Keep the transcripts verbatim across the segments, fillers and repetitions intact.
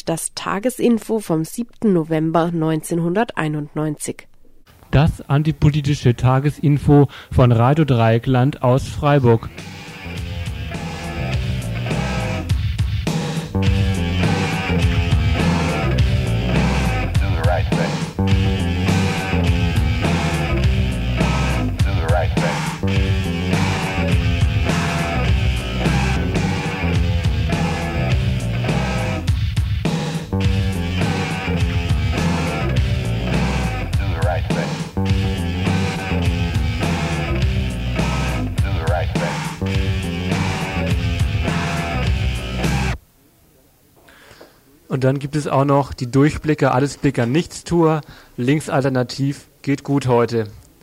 das Tagesinfo vom siebten November neunzehnhunderteinundneunzig. Das antipolitische Tagesinfo von Radio Dreieckland aus Freiburg. Und dann gibt es auch noch die Durchblicker, Allesblicker, Nichtstour, links alternativ, geht gut heute.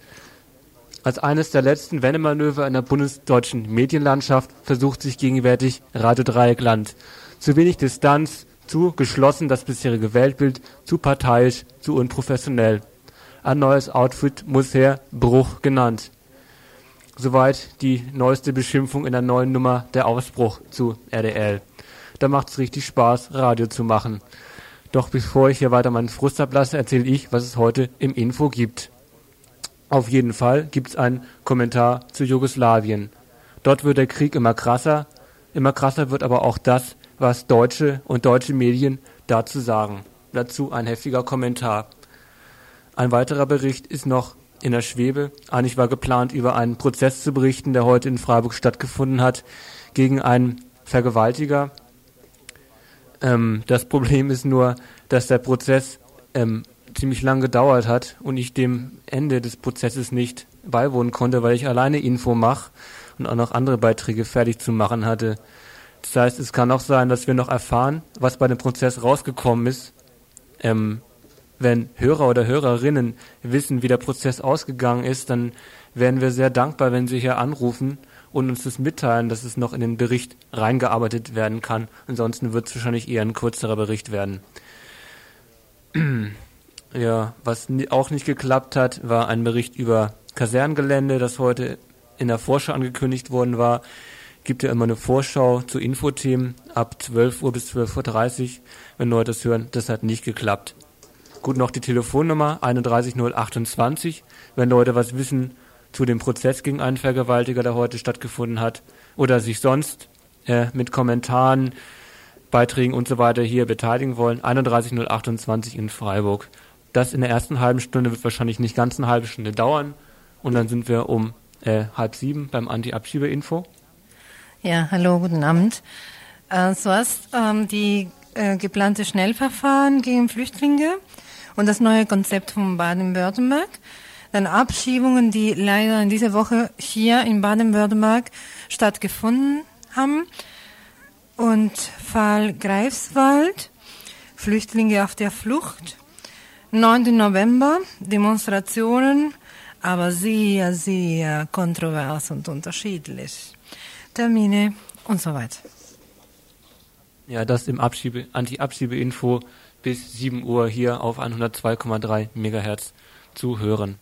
Als eines der letzten Wendemanöver in der bundesdeutschen Medienlandschaft versucht sich gegenwärtig Radio Dreieckland. Zu wenig Distanz, zu geschlossen das bisherige Weltbild, zu parteiisch, zu unprofessionell. Ein neues Outfit muss her, Bruch genannt. Soweit die neueste Beschimpfung in der neuen Nummer, der Ausbruch zu R D L. Da macht es richtig Spaß, Radio zu machen. Doch bevor ich hier weiter meinen Frust ablasse, erzähle ich, was es heute im Info gibt. Auf jeden Fall gibt es einen Kommentar zu Jugoslawien. Dort wird der Krieg immer krasser, immer krasser wird aber auch das, was Deutsche und deutsche Medien dazu sagen. Dazu ein heftiger Kommentar. Ein weiterer Bericht ist noch in der Schwebe. Eigentlich war geplant, über einen Prozess zu berichten, der heute in Freiburg stattgefunden hat, gegen einen Vergewaltiger. Ähm, das Problem ist nur, dass der Prozess ähm, ziemlich lang gedauert hat und ich dem Ende des Prozesses nicht beiwohnen konnte, weil ich alleine Info mache und auch noch andere Beiträge fertig zu machen hatte. Das heißt, es kann auch sein, dass wir noch erfahren, was bei dem Prozess rausgekommen ist. Ähm, wenn Hörer oder Hörerinnen wissen, wie der Prozess ausgegangen ist, dann wären wir sehr dankbar, wenn Sie hier anrufen und uns das mitteilen, dass es noch in den Bericht reingearbeitet werden kann. Ansonsten wird es wahrscheinlich eher ein kürzerer Bericht werden. Ja, was auch nicht geklappt hat, war ein Bericht über Kasernengelände, das heute in der Vorschau angekündigt worden war. Gibt ja immer eine Vorschau zu Infothemen ab zwölf Uhr bis zwölf Uhr dreißig. Wenn Leute das hören, das hat nicht geklappt. Gut, noch die Telefonnummer einunddreißig null achtundzwanzig, wenn Leute was wissen zu dem Prozess gegen einen Vergewaltiger, der heute stattgefunden hat, oder sich sonst äh, mit Kommentaren, Beiträgen und so weiter hier beteiligen wollen. einunddreißig null achtundzwanzig in Freiburg. Das in der ersten halben Stunde wird wahrscheinlich nicht ganz eine halbe Stunde dauern. Und dann sind wir um äh, halb sieben beim Anti-Abschiebe-Info. Ja, hallo, guten Abend. Äh, zuerst ähm, die äh, geplante Schnellverfahren gegen Flüchtlinge und das neue Konzept von Baden-Württemberg. Dann Abschiebungen, die leider in dieser Woche hier in Baden-Württemberg stattgefunden haben. Und Fall Greifswald, Flüchtlinge auf der Flucht. neunten November, Demonstrationen, aber sehr, sehr kontrovers und unterschiedlich. Termine und so weiter. Ja, das im Abschiebe, Anti-Abschiebe-Info bis sieben Uhr hier auf hundertzwei Komma drei Megahertz zu hören.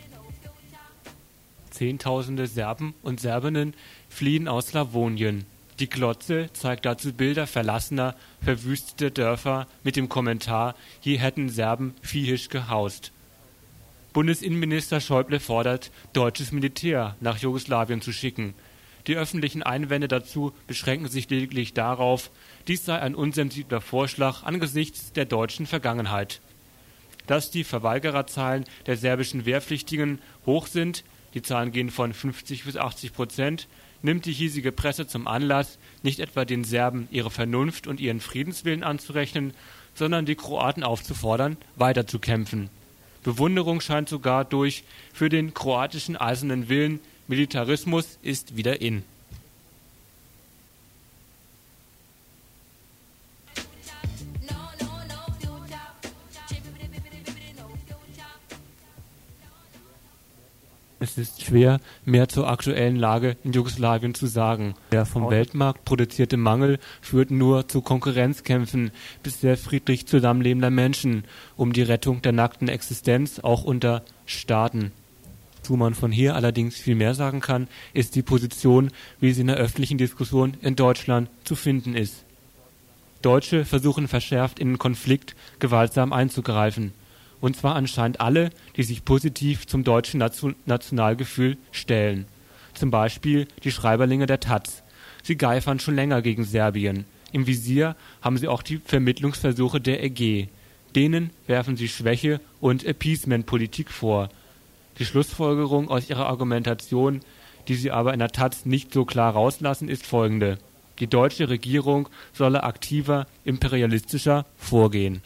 Zehntausende Serben und Serbinnen fliehen aus Slawonien. Die Glotze zeigt dazu Bilder verlassener, verwüsteter Dörfer mit dem Kommentar, hier hätten Serben viehisch gehaust. Bundesinnenminister Schäuble fordert, deutsches Militär nach Jugoslawien zu schicken. Die öffentlichen Einwände dazu beschränken sich lediglich darauf, dies sei ein unsensibler Vorschlag angesichts der deutschen Vergangenheit. Dass die Verweigererzahlen der serbischen Wehrpflichtigen hoch sind, die Zahlen gehen von fünfzig bis achtzig Prozent, nimmt die hiesige Presse zum Anlass, nicht etwa den Serben ihre Vernunft und ihren Friedenswillen anzurechnen, sondern die Kroaten aufzufordern, weiterzukämpfen. Bewunderung scheint sogar durch für den kroatischen eisernen Willen, Militarismus ist wieder in. Es ist schwer, mehr zur aktuellen Lage in Jugoslawien zu sagen. Der vom Weltmarkt produzierte Mangel führt nur zu Konkurrenzkämpfen bisher friedlich zusammenlebender Menschen um die Rettung der nackten Existenz, auch unter Staaten. Wozu man von hier allerdings viel mehr sagen kann, ist die Position, wie sie in der öffentlichen Diskussion in Deutschland zu finden ist. Deutsche versuchen verschärft in den Konflikt gewaltsam einzugreifen. Und zwar anscheinend alle, die sich positiv zum deutschen Nation- Nationalgefühl stellen. Zum Beispiel die Schreiberlinge der Taz. Sie geifern schon länger gegen Serbien. Im Visier haben sie auch die Vermittlungsversuche der E G. Denen werfen sie Schwäche und Appeasement-Politik vor. Die Schlussfolgerung aus ihrer Argumentation, die sie aber in der Taz nicht so klar rauslassen, ist folgende. Die deutsche Regierung solle aktiver, imperialistischer vorgehen.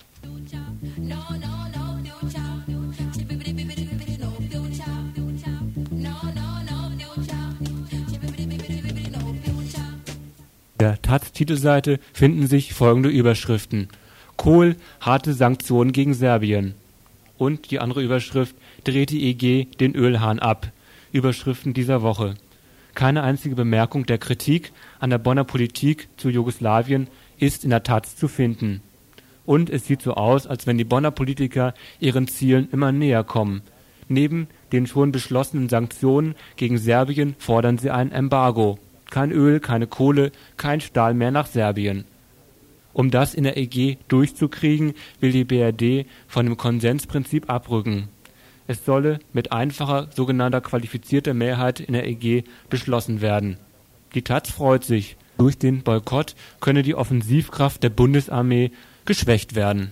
Der Taz-Titelseite finden sich folgende Überschriften. Kohl, harte Sanktionen gegen Serbien. Und die andere Überschrift, dreht die E G den Ölhahn ab. Überschriften dieser Woche. Keine einzige Bemerkung der Kritik an der Bonner Politik zu Jugoslawien ist in der Taz zu finden. Und es sieht so aus, als wenn die Bonner Politiker ihren Zielen immer näher kommen. Neben den schon beschlossenen Sanktionen gegen Serbien fordern sie ein Embargo. Kein Öl, keine Kohle, kein Stahl mehr nach Serbien. Um das in der E G durchzukriegen, will die B R D von dem Konsensprinzip abrücken. Es solle mit einfacher, sogenannter qualifizierter Mehrheit in der E G beschlossen werden. Die Taz freut sich. Durch den Boykott könne die Offensivkraft der Bundesarmee geschwächt werden.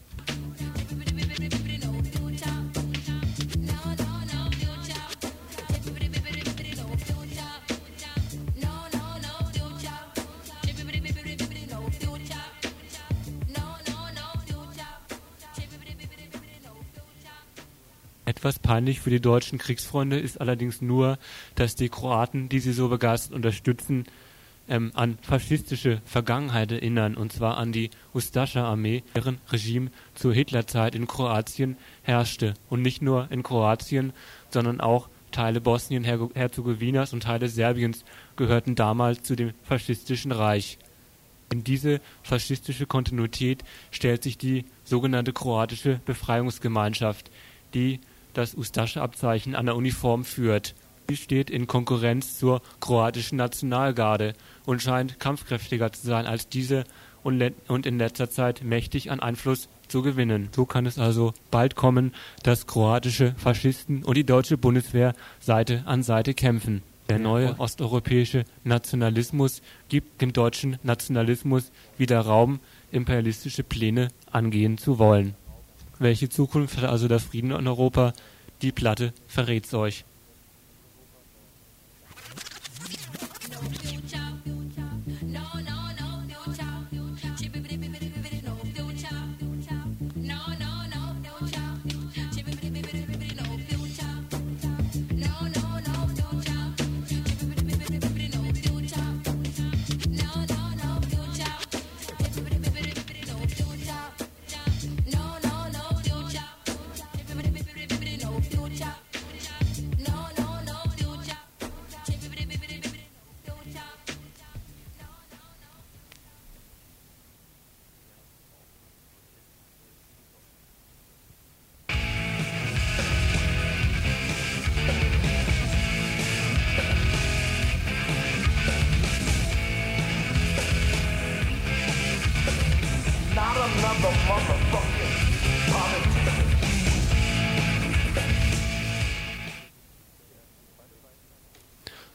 Etwas peinlich für die deutschen Kriegsfreunde ist allerdings nur, dass die Kroaten, die sie so begeistert unterstützen, ähm, an faschistische Vergangenheit erinnern, und zwar an die Ustascha-Armee, deren Regime zur Hitlerzeit in Kroatien herrschte. Und nicht nur in Kroatien, sondern auch Teile Bosnien-Herzegowinas und Teile Serbiens gehörten damals zu dem faschistischen Reich. In diese faschistische Kontinuität stellt sich die sogenannte kroatische Befreiungsgemeinschaft, die das Ustascha-Abzeichen an der Uniform führt. Sie steht in Konkurrenz zur kroatischen Nationalgarde und scheint kampfkräftiger zu sein als diese und, und in letzter Zeit mächtig an Einfluss zu gewinnen. So kann es also bald kommen, dass kroatische Faschisten und die deutsche Bundeswehr Seite an Seite kämpfen. Der neue osteuropäische Nationalismus gibt dem deutschen Nationalismus wieder Raum, imperialistische Pläne angehen zu wollen. Welche Zukunft hat also der Frieden in Europa? Die Platte verrät's euch.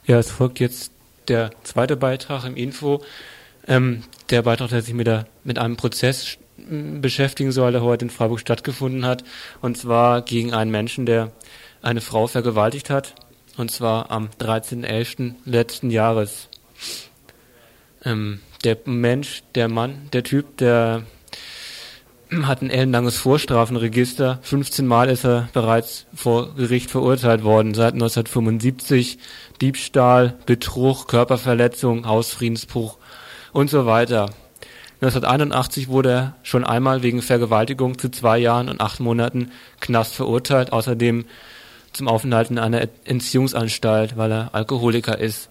Ja, es folgt jetzt der zweite Beitrag im Info. Ähm, der Beitrag, der sich mit, der, mit einem Prozess beschäftigen soll, der heute in Freiburg stattgefunden hat. Und zwar gegen einen Menschen, der eine Frau vergewaltigt hat. Und zwar am dreizehnten elften letzten Jahres. Ähm, der Mensch, der Mann, der Typ, der hat ein ellenlanges Vorstrafenregister. fünfzehn Mal ist er bereits vor Gericht verurteilt worden. Seit neunzehnhundertfünfundsiebzig Diebstahl, Betrug, Körperverletzung, Hausfriedensbruch und so weiter. neunzehnhunderteinundachtzig wurde er schon einmal wegen Vergewaltigung zu zwei Jahren und acht Monaten Knast verurteilt. Außerdem zum Aufenthalt in einer Entziehungsanstalt, weil er Alkoholiker ist.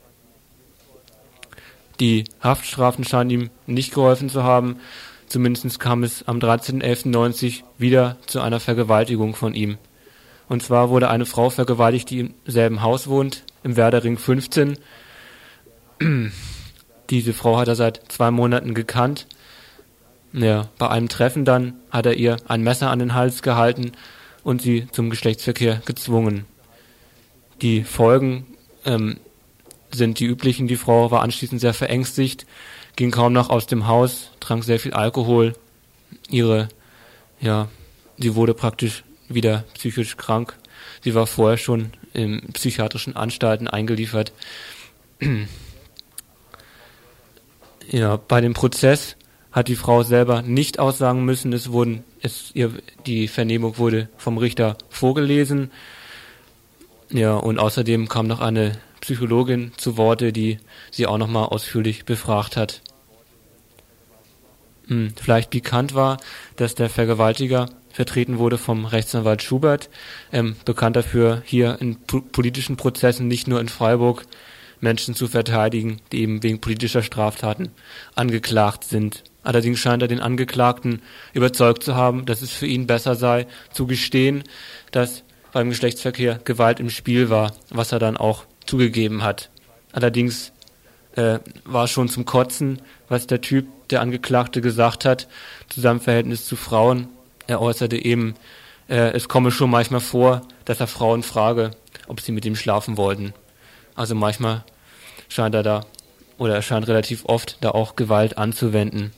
Die Haftstrafen scheinen ihm nicht geholfen zu haben. Zumindest kam es am dreizehnten elften neunzig wieder zu einer Vergewaltigung von ihm. Und zwar wurde eine Frau vergewaltigt, die im selben Haus wohnt, im Werderring fünfzehn. Diese Frau hat er seit zwei Monaten gekannt. Ja, bei einem Treffen dann hat er ihr ein Messer an den Hals gehalten und sie zum Geschlechtsverkehr gezwungen. Die Folgen ähm, sind die üblichen. Die Frau war anschließend sehr verängstigt, ging kaum noch aus dem Haus, trank sehr viel Alkohol. Ihre, ja, sie wurde praktisch wieder psychisch krank. Sie war vorher schon in psychiatrischen Anstalten eingeliefert. Ja, bei dem Prozess hat die Frau selber nicht aussagen müssen. Es wurden, es, ihr, die Vernehmung wurde vom Richter vorgelesen. Ja, und außerdem kam noch eine Psychologin zu Worte, die sie auch nochmal ausführlich befragt hat. Hm, vielleicht bekannt war, dass der Vergewaltiger vertreten wurde vom Rechtsanwalt Schubert, ähm, bekannt dafür, hier in po- politischen Prozessen, nicht nur in Freiburg, Menschen zu verteidigen, die eben wegen politischer Straftaten angeklagt sind. Allerdings scheint er den Angeklagten überzeugt zu haben, dass es für ihn besser sei, zu gestehen, dass beim Geschlechtsverkehr Gewalt im Spiel war, was er dann auch zugegeben hat. Allerdings äh, war schon zum Kotzen, was der Typ, der Angeklagte, gesagt hat, zu seinem Verhältnis zu Frauen. Er äußerte eben, äh, es komme schon manchmal vor, dass er Frauen frage, ob sie mit ihm schlafen wollten. Also manchmal scheint er da, oder er scheint relativ oft da auch Gewalt anzuwenden.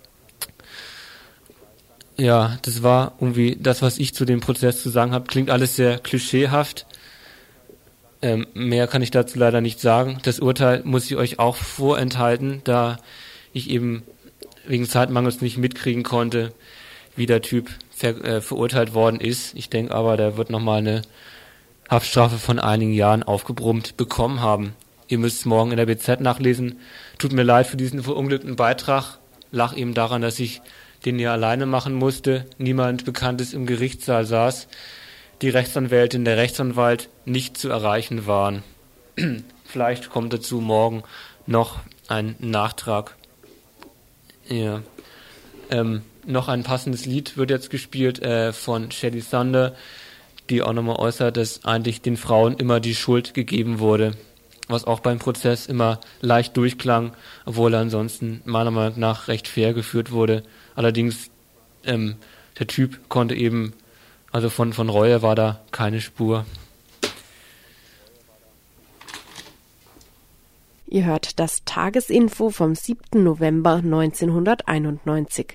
Ja, das war irgendwie das, was ich zu dem Prozess zu sagen habe. Klingt alles sehr klischeehaft. Ähm, mehr kann ich dazu leider nicht sagen. Das Urteil muss ich euch auch vorenthalten, da ich eben wegen Zeitmangels nicht mitkriegen konnte, wie der Typ ver- äh, verurteilt worden ist. Ich denke aber, der wird nochmal eine Haftstrafe von einigen Jahren aufgebrummt bekommen haben. Ihr müsst es morgen in der B Z nachlesen. Tut mir leid für diesen verunglückten Beitrag. Lach eben daran, dass ich den hier alleine machen musste. Niemand Bekanntes im Gerichtssaal saß. Die Rechtsanwältin, der Rechtsanwalt nicht zu erreichen waren. Vielleicht kommt dazu morgen noch ein Nachtrag. Ja. Ähm, noch ein passendes Lied wird jetzt gespielt äh, von Shelley Thunder, die auch nochmal äußert, dass eigentlich den Frauen immer die Schuld gegeben wurde, was auch beim Prozess immer leicht durchklang, obwohl er ansonsten meiner Meinung nach recht fair geführt wurde. Allerdings, ähm, der Typ konnte eben, also von, von Reue war da keine Spur. Ihr hört das Tagesinfo vom siebten November neunzehnhunderteinundneunzig.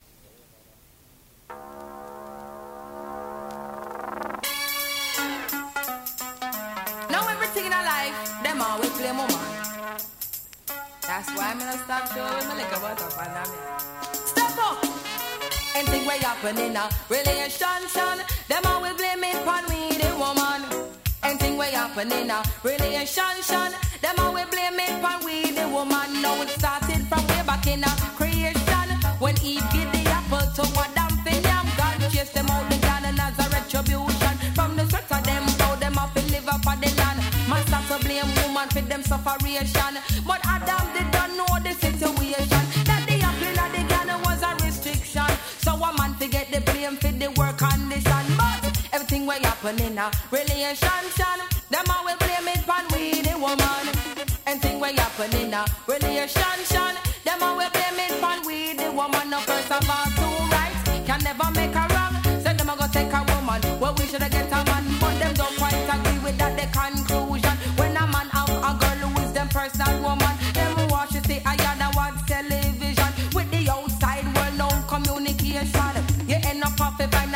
That's why I'm gonna stop showing my liquor butt up on me. Step up! Anything way happening now, relationship, them all will blame it on we the woman. Anything way happening now, relationship, them all will blame it on we the woman. Now it started from way back in our creation, when Eve gave the apple to Adam for them. God chased them out the garden as a retribution. From the sweat of them, how them have to live up on the land. Man start to blame woman for them sufferation. But Adam did not know the situation, that the apple of the garden was a restriction. So a man to get the blame for the work condition. But everything will happen in a relationship, them all will blame it on we the woman. Everything will happen in a relationship, them all will blame it on we the woman. No, first of all, two rights can never make a wrong. So them a go take a woman, well we should get a man. But them don't quite agree with that the conclusion. When a man have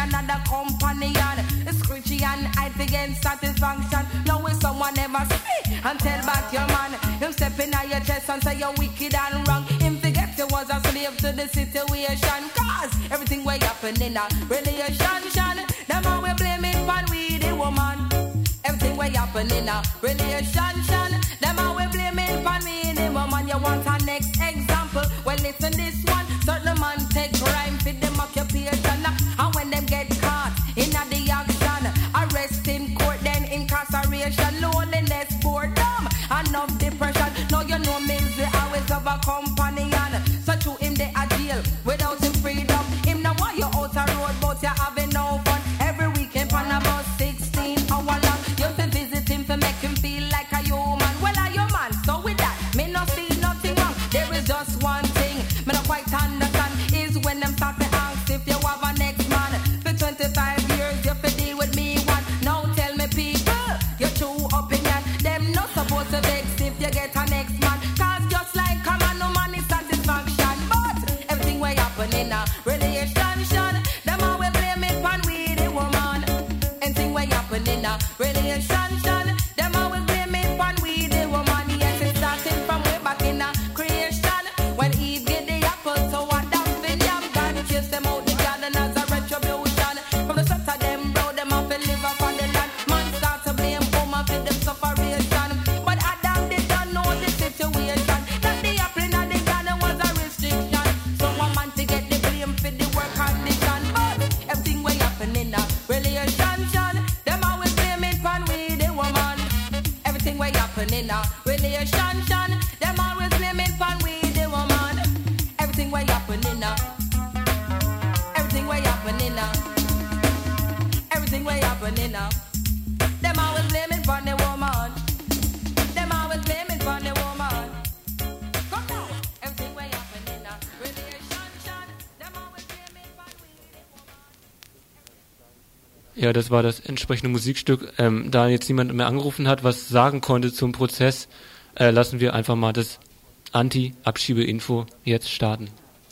another companion. Screechy and I against satisfaction. Now when someone ever speak and tell back your man, him stepping on your chest and say you're wicked and wrong. Him forget you was a slave to the situation. Cause everything way happen in a relation. Them all we blame it for we the woman. Everything way happen in a relation. Them all we blame it for we the woman. You want a next example? Well listen this one. Certain man take crime for them occupation. And when them get caught in a the action, arrest in court then incarceration. Loneliness, boredom, and of depression. Now you know misery always have a companion. So to him they are jail without him freedom. Him now want you out a road but you having no fun. Every weekend on about sixteen hour long. You have to visit him to make him feel like a human. Well a human, so with that, me no see nothing wrong. There is just one thing me not quite understand is when them start to ask if you have a next man. For twenty-five years you have to deal with me one. Now tell me people, your true opinion. Them not supposed to vex if you get a next man. Cause just like a man, no man is satisfaction. But everything way happen in a relation. Them always blame it on we the woman. Anything way happen in a relation. Them always blame it on we the woman. Yes, it's starting from way back in a creation. When Eve get the apple, so what that for them? God chase them out the garden as a retribution. From the start of them, bro, them have to live up on the land. Man start to blame woman for them sufferation. But Adam did not know the situation. That the apple in the garden was a restriction. So one man to get the blame for the work condition. But everything way happen in a relation. Them always blame it on we the woman. Everything way happen in a relation. Them always blame it on we the woman. Everything way happen in a Everything way happen in a Everything way happen in a Them always blame it on the woman. Them always blame it on the woman. Come now. Everything way happen in a relation. Them always blame it on we the woman. Ja, das war das entsprechende Musikstück. Ähm, da jetzt niemand mehr angerufen hat, was sagen konnte zum Prozess, äh, lassen wir einfach mal das Anti-Abschiebe-Info jetzt starten.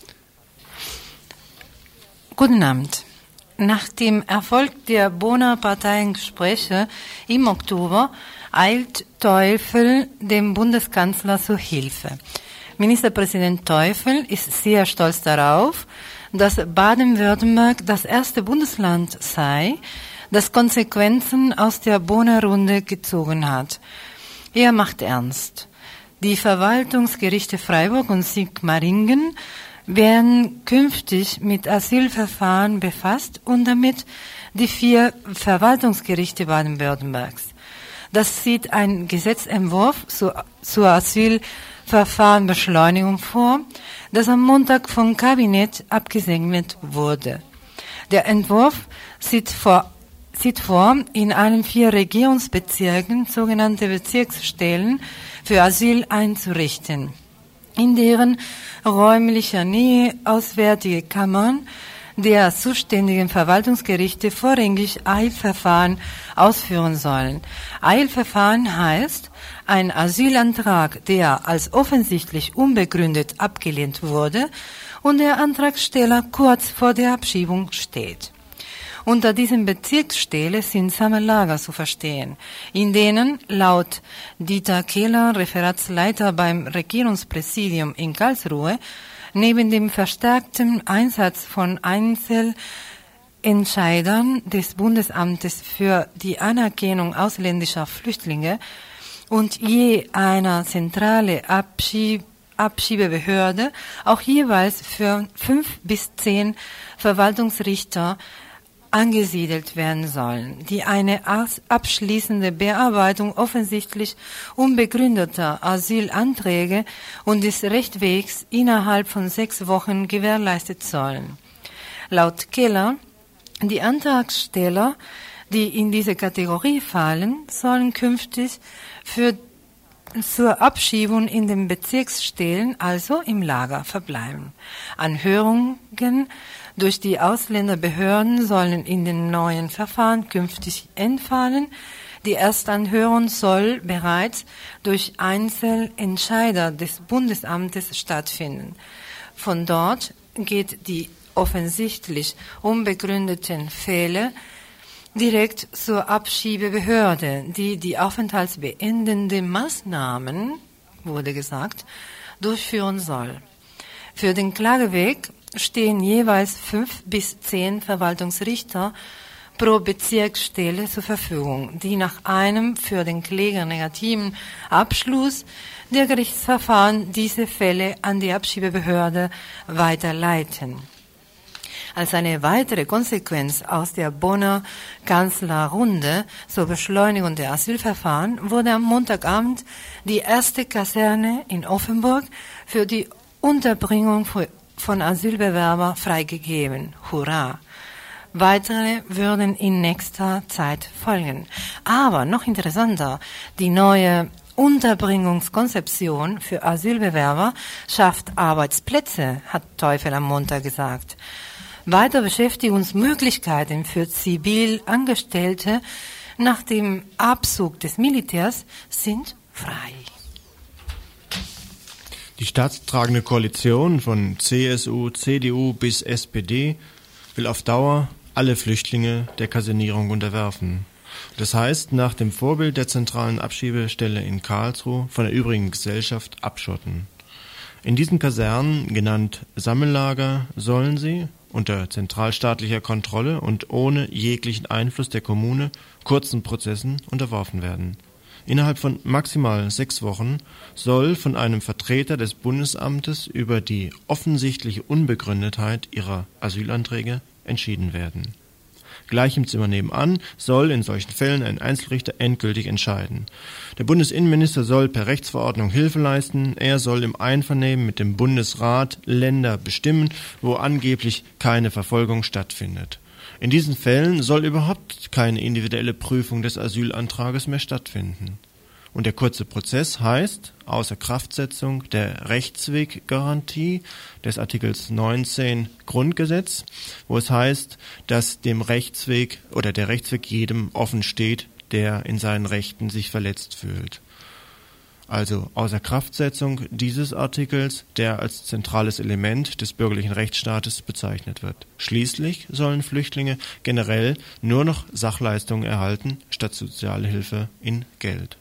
Guten Abend. Nach dem Erfolg der Bonner Parteiengespräche im Oktober eilt Teufel dem Bundeskanzler zu Hilfe. Ministerpräsident Teufel ist sehr stolz darauf, dass Baden-Württemberg das erste Bundesland sei, das Konsequenzen aus der Bonner Runde gezogen hat. Er macht ernst. Die Verwaltungsgerichte Freiburg und Sigmaringen werden künftig mit Asylverfahren befasst und damit die vier Verwaltungsgerichte Baden-Württembergs. Das sieht ein Gesetzentwurf zur, zur Asylverfahrenbeschleunigung vor, das am Montag vom Kabinett abgesegnet wurde. Der Entwurf sieht vor, sieht vor, in allen vier Regierungsbezirken sogenannte Bezirksstellen für Asyl einzurichten, in deren räumlicher Nähe auswärtige Kammern der zuständigen Verwaltungsgerichte vorrangig Eilverfahren ausführen sollen. Eilverfahren heißt, ein Asylantrag, der als offensichtlich unbegründet abgelehnt wurde und der Antragsteller kurz vor der Abschiebung steht. Unter diesen Bezirksstelle sind Sammellager zu verstehen, in denen laut Dieter Kehler, Referatsleiter beim Regierungspräsidium in Karlsruhe, neben dem verstärkten Einsatz von Einzelentscheidern des Bundesamtes für die Anerkennung ausländischer Flüchtlinge und je einer zentrale Abschieb Abschiebebehörde auch jeweils für fünf bis zehn Verwaltungsrichter angesiedelt werden sollen, die eine abschließende Bearbeitung offensichtlich unbegründeter Asylanträge und des Rechtswegs innerhalb von sechs Wochen gewährleistet sollen. Laut Keller, die Antragsteller, die in diese Kategorie fallen, sollen künftig für zur Abschiebung in den Bezirksstellen, also im Lager, verbleiben. Anhörungen durch die Ausländerbehörden sollen in den neuen Verfahren künftig entfallen. Die Erstanhörung soll bereits durch Einzelentscheider des Bundesamtes stattfinden. Von dort geht die offensichtlich unbegründeten Fälle direkt zur Abschiebebehörde, die die aufenthaltsbeendende Maßnahmen, wurde gesagt, durchführen soll. Für den Klageweg stehen jeweils fünf bis zehn Verwaltungsrichter pro Bezirksstelle zur Verfügung, die nach einem für den Kläger negativen Abschluss der Gerichtsverfahren diese Fälle an die Abschiebebehörde weiterleiten. Als eine weitere Konsequenz aus der Bonner Kanzlerrunde zur Beschleunigung der Asylverfahren wurde am Montagabend die erste Kaserne in Offenburg für die Unterbringung von Asylbewerbern freigegeben. Hurra! Weitere würden in nächster Zeit folgen. Aber noch interessanter, die neue Unterbringungskonzeption für Asylbewerber schafft Arbeitsplätze, hat Teufel am Montag gesagt. Weitere Beschäftigungsmöglichkeiten für Zivilangestellte nach dem Abzug des Militärs sind frei. Die staatstragende Koalition von C S U, C D U bis S P D will auf Dauer alle Flüchtlinge der Kasernierung unterwerfen. Das heißt, nach dem Vorbild der zentralen Abschiebestelle in Karlsruhe von der übrigen Gesellschaft abschotten. In diesen Kasernen, genannt Sammellager, sollen sie unter zentralstaatlicher Kontrolle und ohne jeglichen Einfluss der Kommune kurzen Prozessen unterworfen werden. Innerhalb von maximal sechs Wochen soll von einem Vertreter des Bundesamtes über die offensichtliche Unbegründetheit ihrer Asylanträge entschieden werden. Gleich im Zimmer nebenan soll in solchen Fällen ein Einzelrichter endgültig entscheiden. Der Bundesinnenminister soll per Rechtsverordnung Hilfe leisten. Er soll im Einvernehmen mit dem Bundesrat Länder bestimmen, wo angeblich keine Verfolgung stattfindet. In diesen Fällen soll überhaupt keine individuelle Prüfung des Asylantrages mehr stattfinden. Und der kurze Prozess heißt Außerkraftsetzung der Rechtsweggarantie des Artikels neunzehn Grundgesetz, wo es heißt, dass dem Rechtsweg oder der Rechtsweg jedem offen steht, der in seinen Rechten sich verletzt fühlt. Also Außerkraftsetzung dieses Artikels, der als zentrales Element des bürgerlichen Rechtsstaates bezeichnet wird. Schließlich sollen Flüchtlinge generell nur noch Sachleistungen erhalten, statt Sozialhilfe in Geld.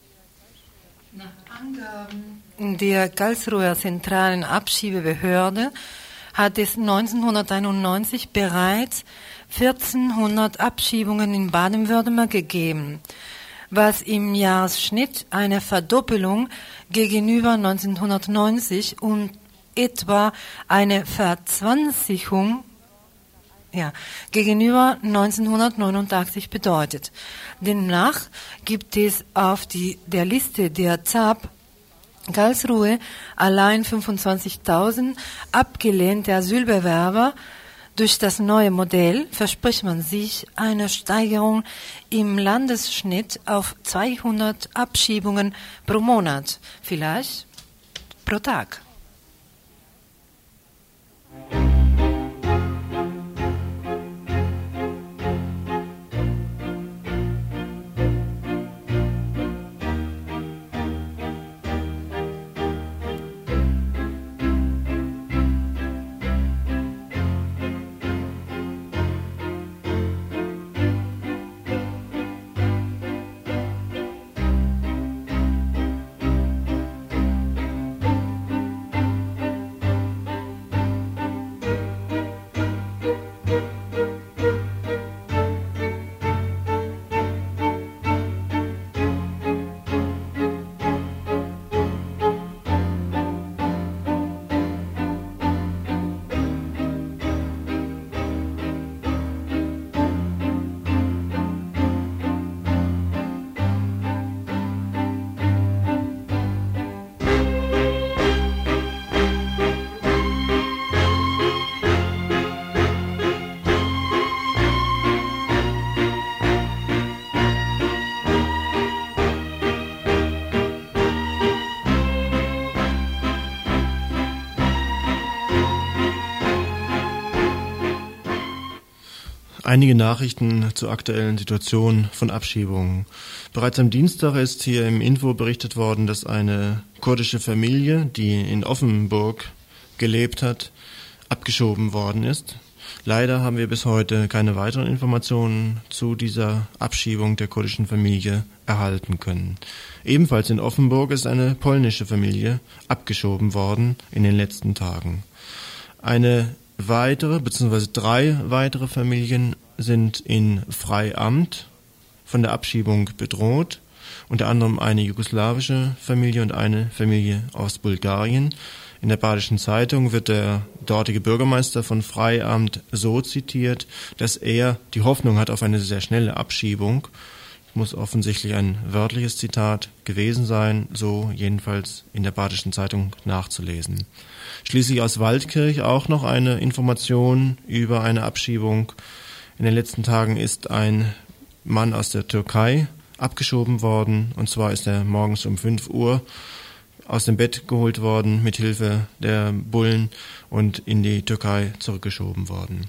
Nach Angaben der Karlsruher zentralen Abschiebebehörde hat es neunzehnhunderteinundneunzig bereits vierzehnhundert Abschiebungen in Baden-Württemberg gegeben, was im Jahresschnitt eine Verdoppelung gegenüber neunzehnhundertneunzig und etwa eine Verzwanzigung ja, gegenüber neunzehnhundertneunundachtzig bedeutet. Demnach gibt es auf die, der Liste der Z A B Karlsruhe allein fünfundzwanzigtausend abgelehnte Asylbewerber. Durch das neue Modell verspricht man sich eine Steigerung im Landesschnitt auf zweihundert Abschiebungen pro Monat, vielleicht pro Tag. Einige Nachrichten zur aktuellen Situation von Abschiebungen. Bereits am Dienstag ist hier im Info berichtet worden, dass eine kurdische Familie, die in Offenburg gelebt hat, abgeschoben worden ist. Leider haben wir bis heute keine weiteren Informationen zu dieser Abschiebung der kurdischen Familie erhalten können. Ebenfalls in Offenburg ist eine polnische Familie abgeschoben worden in den letzten Tagen. Eine weitere bzw. drei weitere Familien sind in Freiamt von der Abschiebung bedroht, unter anderem eine jugoslawische Familie und eine Familie aus Bulgarien. In der Badischen Zeitung wird der dortige Bürgermeister von Freiamt so zitiert, dass er die Hoffnung hat auf eine sehr schnelle Abschiebung. Muss offensichtlich ein wörtliches Zitat gewesen sein, so jedenfalls in der Badischen Zeitung nachzulesen. Schließlich aus Waldkirch auch noch eine Information über eine Abschiebung. In den letzten Tagen ist ein Mann aus der Türkei abgeschoben worden, und zwar ist er morgens um fünf Uhr aus dem Bett geholt worden mit Hilfe der Bullen und in die Türkei zurückgeschoben worden.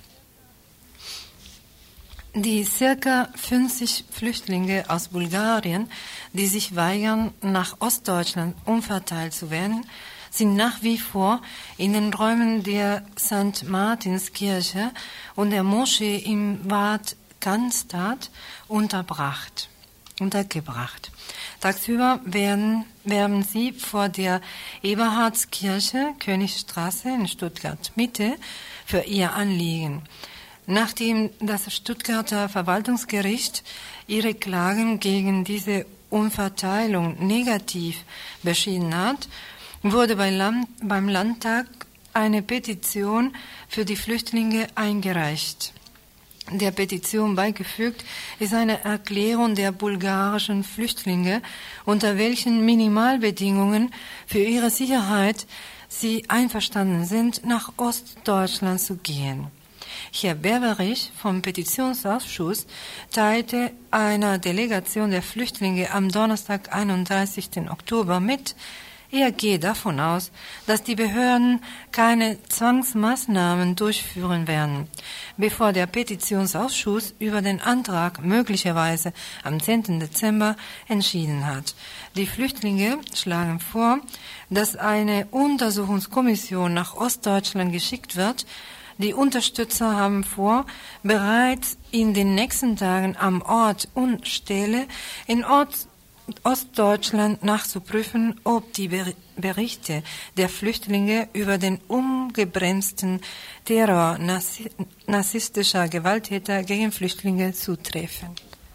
Die circa fünfzig Flüchtlinge aus Bulgarien, die sich weigern, nach Ostdeutschland umverteilt zu werden, sind nach wie vor in den Räumen der Sankt Martinskirche und der Moschee im Bad Cannstatt unterbracht, untergebracht. Tagsüber werden, werben sie vor der Eberhardskirche, Königstraße in Stuttgart-Mitte, für ihr Anliegen. Nachdem das Stuttgarter Verwaltungsgericht ihre Klagen gegen diese Umverteilung negativ beschieden hat, wurde bei Land, beim Landtag eine Petition für die Flüchtlinge eingereicht. Der Petition beigefügt ist eine Erklärung der bulgarischen Flüchtlinge, unter welchen Minimalbedingungen für ihre Sicherheit sie einverstanden sind, nach Ostdeutschland zu gehen. Herr Berberich vom Petitionsausschuss teilte einer Delegation der Flüchtlinge am Donnerstag, einunddreißigsten Oktober mit, er gehe davon aus, dass die Behörden keine Zwangsmaßnahmen durchführen werden, bevor der Petitionsausschuss über den Antrag möglicherweise am zehnten Dezember entschieden hat. Die Flüchtlinge schlagen vor, dass eine Untersuchungskommission nach Ostdeutschland geschickt wird. Die Unterstützer haben vor, bereits in den nächsten Tagen am Ort und Stelle in Ort Ostdeutschland nachzuprüfen, ob die Berichte der Flüchtlinge über den ungebremsten Terror narzisstischer Gewalttäter gegen Flüchtlinge zutreffen.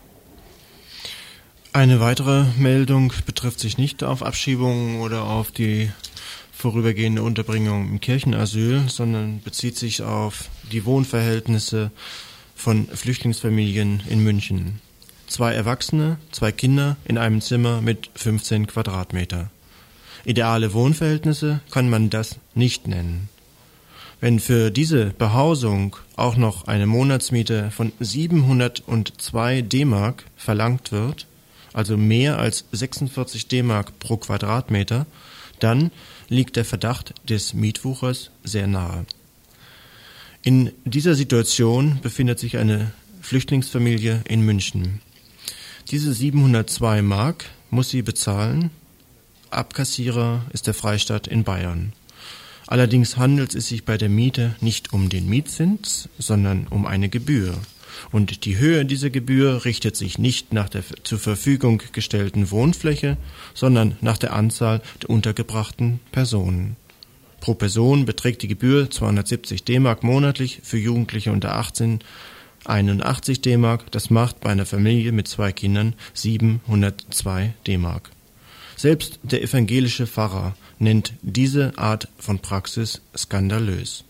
Eine weitere Meldung betrifft sich nicht auf Abschiebungen oder auf die vorübergehende Unterbringung im Kirchenasyl, sondern bezieht sich auf die Wohnverhältnisse von Flüchtlingsfamilien in München. Zwei Erwachsene, zwei Kinder in einem Zimmer mit fünfzehn Quadratmeter. Ideale Wohnverhältnisse kann man das nicht nennen. Wenn für diese Behausung auch noch eine Monatsmiete von siebenhundertzwei D-Mark verlangt wird, also mehr als sechsundvierzig D-Mark pro Quadratmeter, dann liegt der Verdacht des Mietwuchers sehr nahe. In dieser Situation befindet sich eine Flüchtlingsfamilie in München. Diese siebenhundertzwei Mark muss sie bezahlen. Abkassierer ist der Freistaat in Bayern. Allerdings handelt es sich bei der Miete nicht um den Mietzins, sondern um eine Gebühr. Und die Höhe dieser Gebühr richtet sich nicht nach der zur Verfügung gestellten Wohnfläche, sondern nach der Anzahl der untergebrachten Personen. Pro Person beträgt die Gebühr zweihundertsiebzig D-Mark monatlich, für Jugendliche unter achtzehn einundachtzig D-Mark, das macht bei einer Familie mit zwei Kindern siebenhundertzwei D-Mark. Selbst der evangelische Pfarrer nennt diese Art von Praxis skandalös.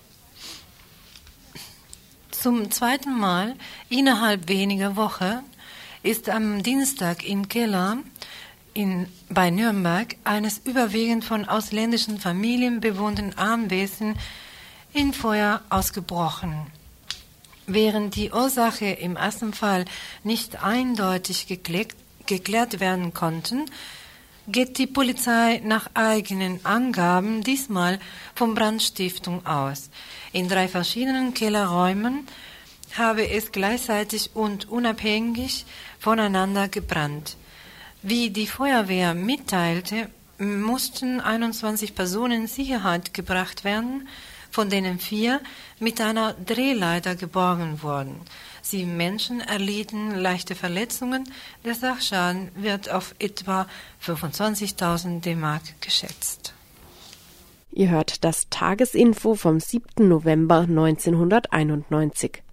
Zum zweiten Mal innerhalb weniger Wochen ist am Dienstag in Keller in, bei Nürnberg eines überwiegend von ausländischen Familien bewohnten Anwesen in Feuer ausgebrochen. Während die Ursache im ersten Fall nicht eindeutig geklärt, geklärt werden konnten, geht die Polizei nach eigenen Angaben diesmal von Brandstiftung aus. In drei verschiedenen Kellerräumen habe es gleichzeitig und unabhängig voneinander gebrannt. Wie die Feuerwehr mitteilte, mussten einundzwanzig Personen in Sicherheit gebracht werden, von denen vier mit einer Drehleiter geborgen wurden. Sieben Menschen erlitten leichte Verletzungen. Der Sachschaden wird auf etwa fünfundzwanzigtausend D-Mark geschätzt. Ihr hört das Tagesinfo vom siebten November neunzehnhunderteinundneunzig.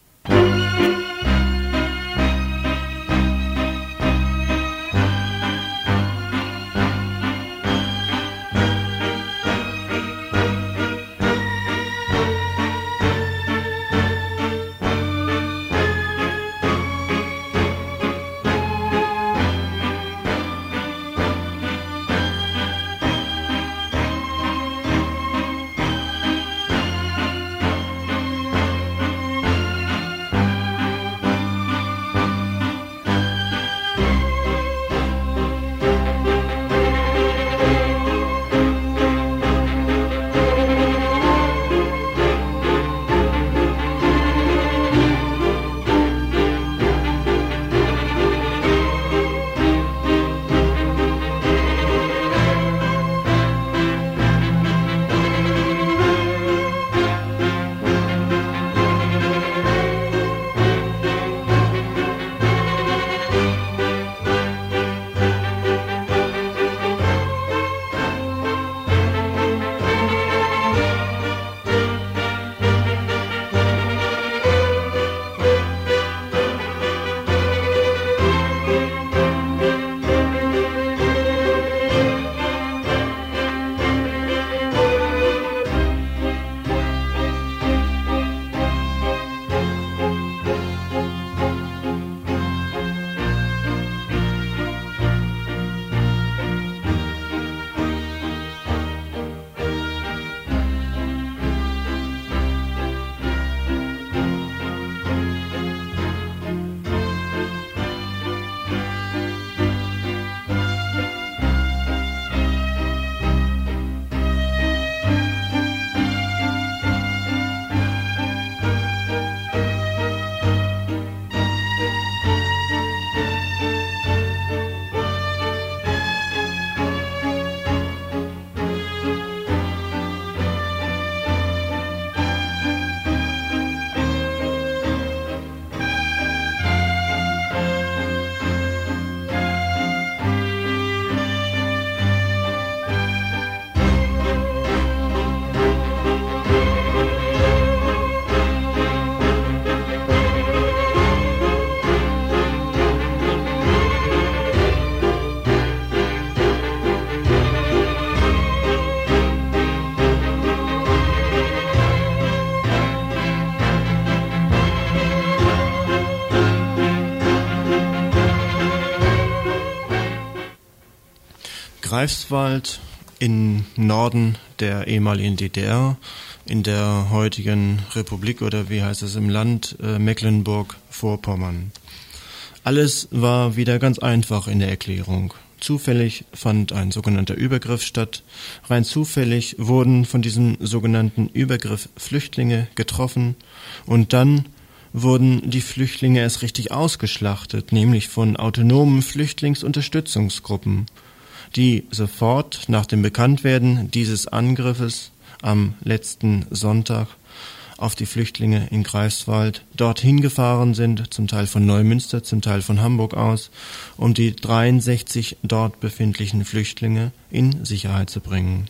Greifswald im Norden der ehemaligen D D R, in der heutigen Republik oder wie heißt es im Land äh, Mecklenburg-Vorpommern. Alles war wieder ganz einfach in der Erklärung. Zufällig fand ein sogenannter Übergriff statt. Rein zufällig wurden von diesem sogenannten Übergriff Flüchtlinge getroffen und dann wurden die Flüchtlinge erst richtig ausgeschlachtet, nämlich von autonomen Flüchtlingsunterstützungsgruppen, die sofort nach dem Bekanntwerden dieses Angriffes am letzten Sonntag auf die Flüchtlinge in Greifswald dorthin gefahren sind, zum Teil von Neumünster, zum Teil von Hamburg aus, um die dreiundsechzig dort befindlichen Flüchtlinge in Sicherheit zu bringen.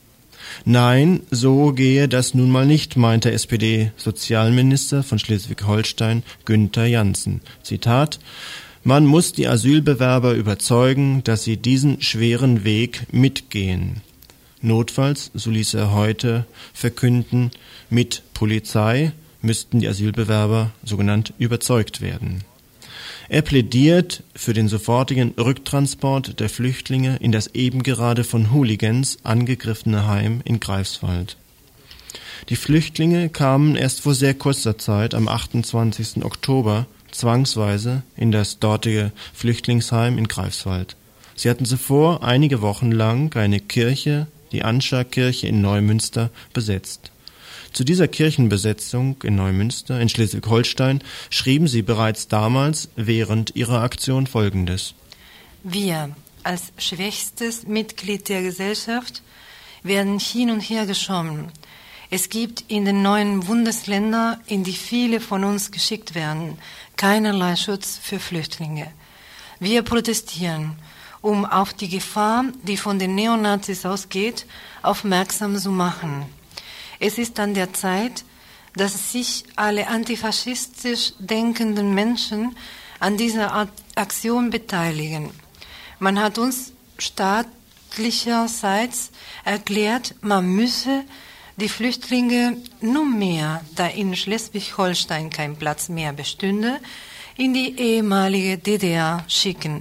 Nein, so gehe das nun mal nicht, meinte S P D-Sozialminister von Schleswig-Holstein Günther Janssen. Zitat: Man muss die Asylbewerber überzeugen, dass sie diesen schweren Weg mitgehen. Notfalls, so ließ er heute verkünden, mit Polizei müssten die Asylbewerber sogenannt überzeugt werden. Er plädiert für den sofortigen Rücktransport der Flüchtlinge in das eben gerade von Hooligans angegriffene Heim in Greifswald. Die Flüchtlinge kamen erst vor sehr kurzer Zeit, am achtundzwanzigsten Oktober, zwangsweise in das dortige Flüchtlingsheim in Greifswald. Sie hatten zuvor einige Wochen lang eine Kirche, die Anscha-Kirche in Neumünster, besetzt. Zu dieser Kirchenbesetzung in Neumünster in Schleswig-Holstein schrieben sie bereits damals während ihrer Aktion Folgendes: Wir als schwächstes Mitglied der Gesellschaft werden hin und her geschoben. Es gibt in den neuen Bundesländern, in die viele von uns geschickt werden, keinerlei Schutz für Flüchtlinge. Wir protestieren, um auf die Gefahr, die von den Neonazis ausgeht, aufmerksam zu machen. Es ist an der Zeit, dass sich alle antifaschistisch denkenden Menschen an dieser Aktion beteiligen. Man hat uns staatlicherseits erklärt, man müsse die Flüchtlinge nunmehr, da in Schleswig-Holstein kein Platz mehr bestünde, in die ehemalige D D R schicken.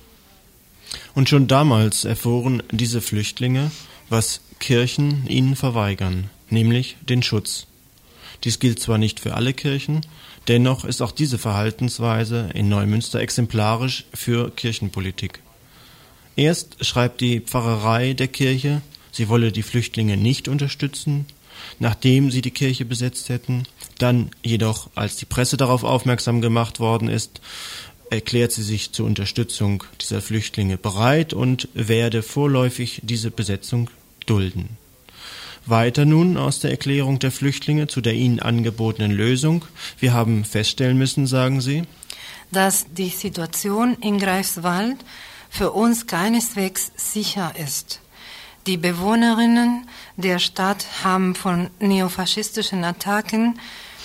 Und schon damals erfuhren diese Flüchtlinge, was Kirchen ihnen verweigern, nämlich den Schutz. Dies gilt zwar nicht für alle Kirchen, dennoch ist auch diese Verhaltensweise in Neumünster exemplarisch für Kirchenpolitik. Erst schreibt die Pfarrerei der Kirche, sie wolle die Flüchtlinge nicht unterstützen, nachdem sie die Kirche besetzt hätten. Dann jedoch, als die Presse darauf aufmerksam gemacht worden ist, erklärt sie sich zur Unterstützung dieser Flüchtlinge bereit und werde vorläufig diese Besetzung dulden. Weiter nun aus der Erklärung der Flüchtlinge zu der ihnen angebotenen Lösung. Wir haben feststellen müssen, sagen sie, dass die Situation in Greifswald für uns keineswegs sicher ist. Die Bewohnerinnen der Stadt haben von neofaschistischen Attacken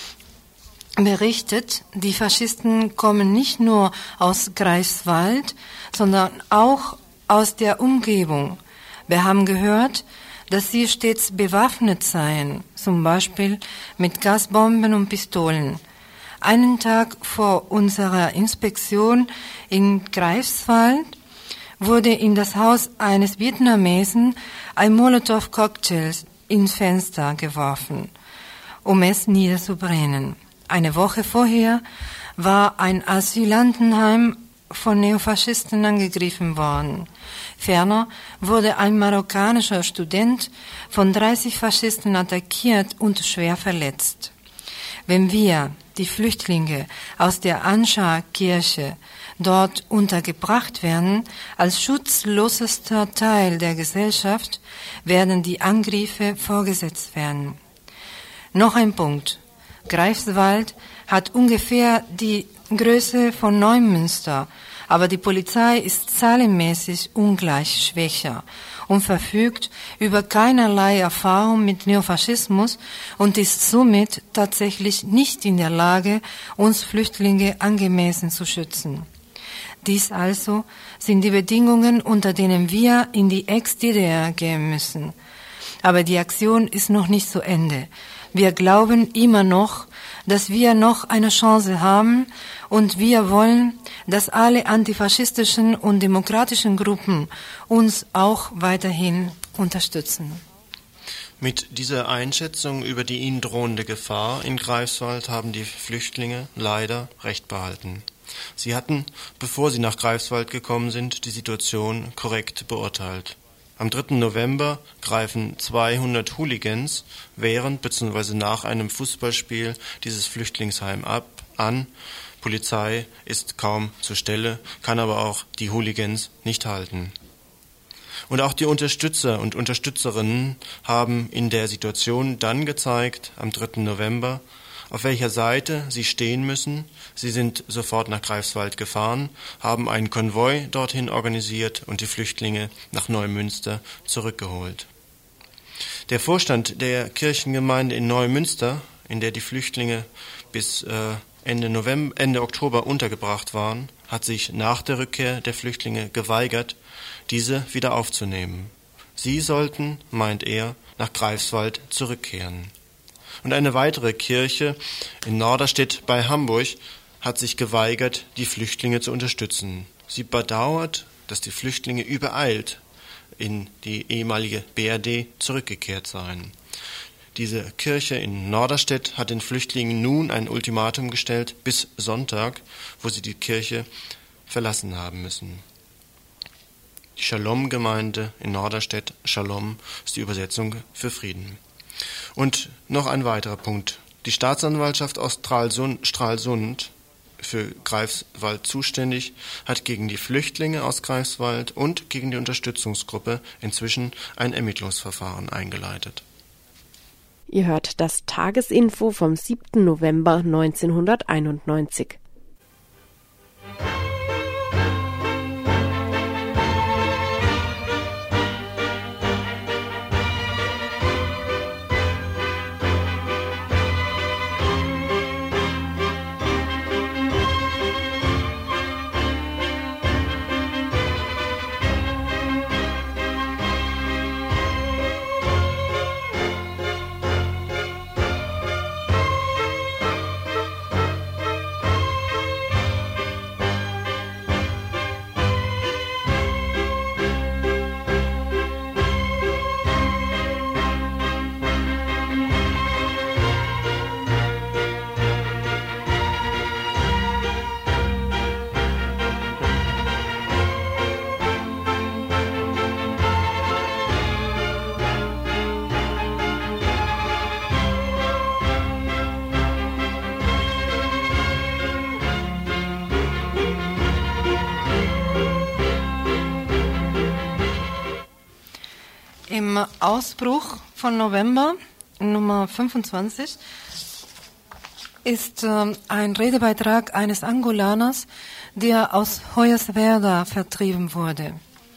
berichtet. Die Faschisten kommen nicht nur aus Greifswald, sondern auch aus der Umgebung. Wir haben gehört, dass sie stets bewaffnet seien, zum Beispiel mit Gasbomben und Pistolen. Einen Tag vor unserer Inspektion in Greifswald wurde in das Haus eines Vietnamesen ein Molotow-Cocktail ins Fenster geworfen, um es niederzubrennen. Eine Woche vorher war ein Asylantenheim von Neofaschisten angegriffen worden. Ferner wurde ein marokkanischer Student von dreißig Faschisten attackiert und schwer verletzt. Wenn wir, die Flüchtlinge aus der Anscha-Kirche, dort untergebracht werden, als schutzlosester Teil der Gesellschaft, werden die Angriffe vorgesetzt werden. Noch ein Punkt. Greifswald hat ungefähr die Größe von Neumünster, aber die Polizei ist zahlenmäßig ungleich schwächer und verfügt über keinerlei Erfahrung mit Neofaschismus und ist somit tatsächlich nicht in der Lage, uns Flüchtlinge angemessen zu schützen. Dies also sind die Bedingungen, unter denen wir in die Ex-D D R gehen müssen. Aber die Aktion ist noch nicht zu Ende. Wir glauben immer noch, dass wir noch eine Chance haben und wir wollen, dass alle antifaschistischen und demokratischen Gruppen uns auch weiterhin unterstützen. Mit dieser Einschätzung über die ihnen drohende Gefahr in Greifswald haben die Flüchtlinge leider recht behalten. Sie hatten, bevor sie nach Greifswald gekommen sind, die Situation korrekt beurteilt. Am dritten November greifen zweihundert Hooligans während bzw. nach einem Fußballspiel dieses Flüchtlingsheim ab an. Polizei ist kaum zur Stelle, kann aber auch die Hooligans nicht halten. Und auch die Unterstützer und Unterstützerinnen haben in der Situation dann gezeigt, am dritten November, auf welcher Seite sie stehen müssen. Sie sind sofort nach Greifswald gefahren, haben einen Konvoi dorthin organisiert und die Flüchtlinge nach Neumünster zurückgeholt. Der Vorstand der Kirchengemeinde in Neumünster, in der die Flüchtlinge bis äh, Ende November, Ende Oktober untergebracht waren, hat sich nach der Rückkehr der Flüchtlinge geweigert, diese wieder aufzunehmen. Sie sollten, meint er, nach Greifswald zurückkehren. Und eine weitere Kirche in Norderstedt bei Hamburg hat sich geweigert, die Flüchtlinge zu unterstützen. Sie bedauert, dass die Flüchtlinge übereilt in die ehemalige B R D zurückgekehrt seien. Diese Kirche in Norderstedt hat den Flüchtlingen nun ein Ultimatum gestellt bis Sonntag, wo sie die Kirche verlassen haben müssen. Die Shalom-Gemeinde in Norderstedt, Shalom ist die Übersetzung für Frieden. Und noch ein weiterer Punkt. Die Staatsanwaltschaft aus Stralsund, für Greifswald zuständig, hat gegen die Flüchtlinge aus Greifswald und gegen die Unterstützungsgruppe inzwischen ein Ermittlungsverfahren eingeleitet. Ihr hört das Tagesinfo vom siebten November neunzehnhunderteinundneunzig. Im Ausbruch von November, Nummer fünfundzwanzig, ist äh, ein Redebeitrag eines Angolaners, der aus Hoyerswerda vertrieben wurde.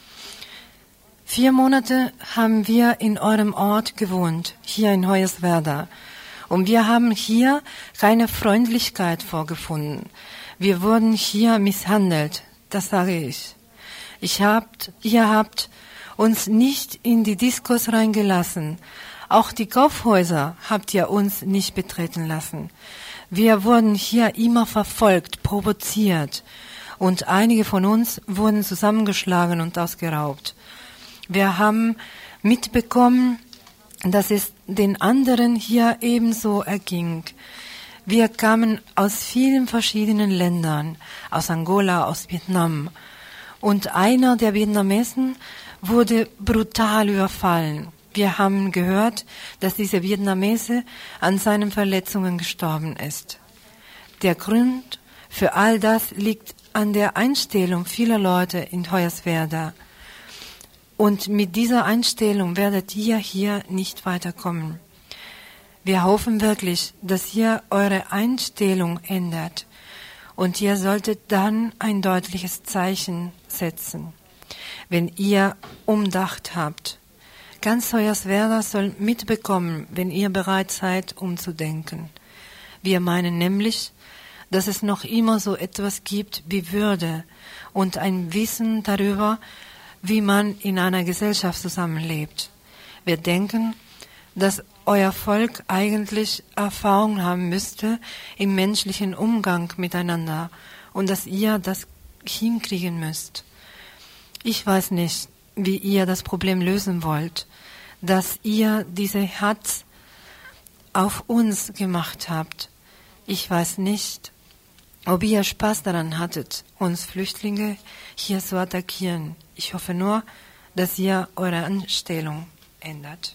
Vier Monate haben wir in eurem Ort gewohnt, hier in Hoyerswerda. Und wir haben hier keine Freundlichkeit vorgefunden. Wir wurden hier misshandelt, das sage ich. Ich habt, ihr habt uns nicht in die Diskos reingelassen. Auch die Kaufhäuser habt ihr uns nicht betreten lassen. Wir wurden hier immer verfolgt, provoziert. Und einige von uns wurden zusammengeschlagen und ausgeraubt. Wir haben mitbekommen, dass es den anderen hier ebenso erging. Wir kamen aus vielen verschiedenen Ländern, aus Angola, aus Vietnam. Und einer der Vietnamesen wurde brutal überfallen. Wir haben gehört, dass dieser Vietnamese an seinen Verletzungen gestorben ist. Der Grund für all das liegt an der Einstellung vieler Leute in Hoyerswerda. Und mit dieser Einstellung werdet ihr hier nicht weiterkommen. Wir hoffen wirklich, dass ihr eure Einstellung ändert. Und ihr solltet dann ein deutliches Zeichen setzen, wenn ihr umdacht habt. Ganz Hoyerswerda soll mitbekommen, wenn ihr bereit seid, umzudenken. Wir meinen nämlich, dass es noch immer so etwas gibt wie Würde und ein Wissen darüber, wie man in einer Gesellschaft zusammenlebt. Wir denken, dass euer Volk eigentlich Erfahrung haben müsste im menschlichen Umgang miteinander und dass ihr das hinkriegen müsst. Ich weiß nicht, wie ihr das Problem lösen wollt, dass ihr diese Hass auf uns gemacht habt. Ich weiß nicht, ob ihr Spaß daran hattet, uns Flüchtlinge hier zu attackieren. Ich hoffe nur, dass ihr eure Einstellung ändert.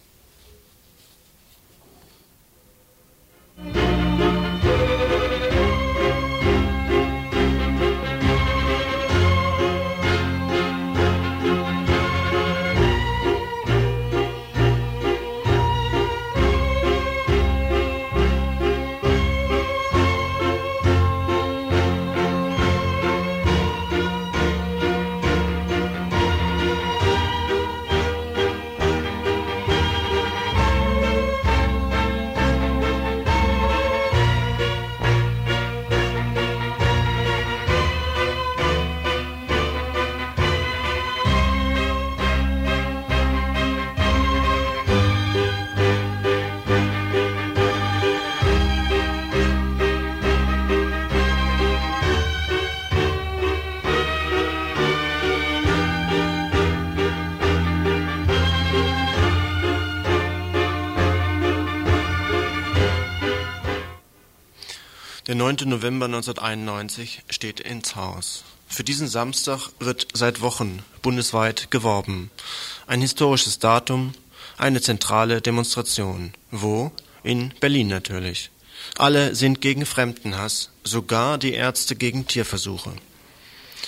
Der neunte November neunzehnhunderteinundneunzig steht ins Haus. Für diesen Samstag wird seit Wochen bundesweit geworben. Ein historisches Datum, eine zentrale Demonstration. Wo? In Berlin natürlich. Alle sind gegen Fremdenhass, sogar die Ärzte gegen Tierversuche.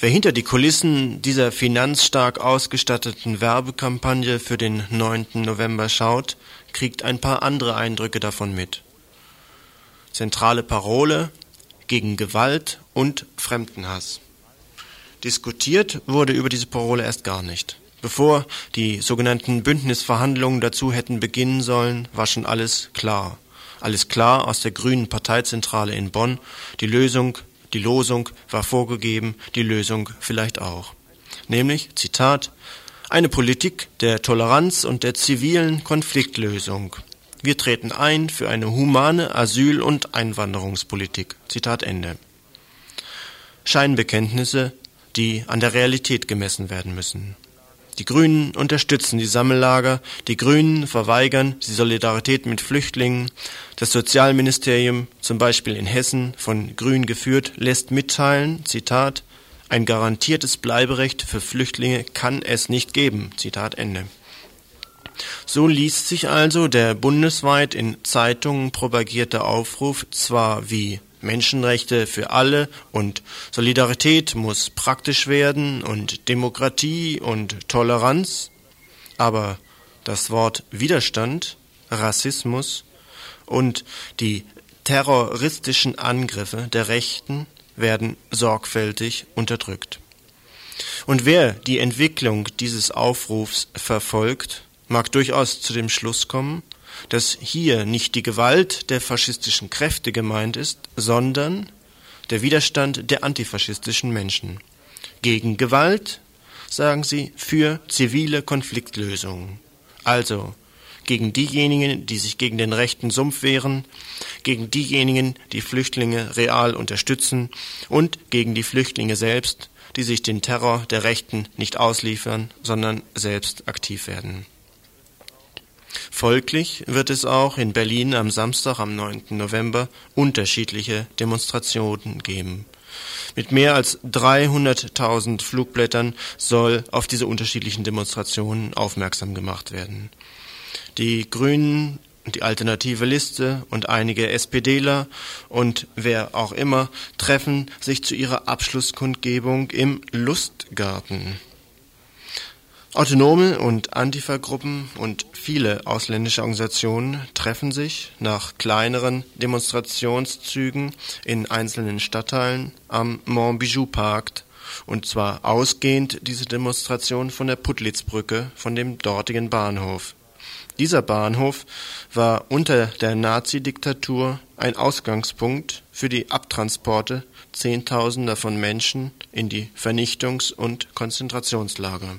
Wer hinter die Kulissen dieser finanzstark ausgestatteten Werbekampagne für den neunten November schaut, kriegt ein paar andere Eindrücke davon mit. Zentrale Parole: gegen Gewalt und Fremdenhass. Diskutiert wurde über diese Parole erst gar nicht. Bevor die sogenannten Bündnisverhandlungen dazu hätten beginnen sollen, war schon alles klar. Alles klar aus der Grünen Parteizentrale in Bonn. Die Lösung, die Losung war vorgegeben, die Lösung vielleicht auch. Nämlich, Zitat, eine Politik der Toleranz und der zivilen Konfliktlösung. Wir treten ein für eine humane Asyl- und Einwanderungspolitik. Zitat Ende. Scheinbekenntnisse, die an der Realität gemessen werden müssen. Die Grünen unterstützen die Sammellager, die Grünen verweigern die Solidarität mit Flüchtlingen. Das Sozialministerium, zum Beispiel in Hessen, von Grünen geführt, lässt mitteilen, Zitat, ein garantiertes Bleiberecht für Flüchtlinge kann es nicht geben. Zitat Ende. So liest sich also der bundesweit in Zeitungen propagierte Aufruf zwar wie Menschenrechte für alle und Solidarität muss praktisch werden und Demokratie und Toleranz, aber das Wort Widerstand, Rassismus und die terroristischen Angriffe der Rechten werden sorgfältig unterdrückt. Und wer die Entwicklung dieses Aufrufs verfolgt, mag durchaus zu dem Schluss kommen, dass hier nicht die Gewalt der faschistischen Kräfte gemeint ist, sondern der Widerstand der antifaschistischen Menschen. Gegen Gewalt, sagen sie, für zivile Konfliktlösungen. Also gegen diejenigen, die sich gegen den rechten Sumpf wehren, gegen diejenigen, die Flüchtlinge real unterstützen und gegen die Flüchtlinge selbst, die sich den Terror der Rechten nicht ausliefern, sondern selbst aktiv werden. Folglich wird es auch in Berlin am Samstag, am neunten November, unterschiedliche Demonstrationen geben. Mit mehr als dreihunderttausend Flugblättern soll auf diese unterschiedlichen Demonstrationen aufmerksam gemacht werden. Die Grünen, die Alternative Liste und einige SPDler und wer auch immer treffen sich zu ihrer Abschlusskundgebung im Lustgarten. Autonome und Antifa-Gruppen und viele ausländische Organisationen treffen sich nach kleineren Demonstrationszügen in einzelnen Stadtteilen am Montbijou-Park, und zwar ausgehend diese Demonstration von der Puttlitzbrücke, von dem dortigen Bahnhof. Dieser Bahnhof war unter der Nazi-Diktatur ein Ausgangspunkt für die Abtransporte Zehntausender von Menschen in die Vernichtungs- und Konzentrationslager.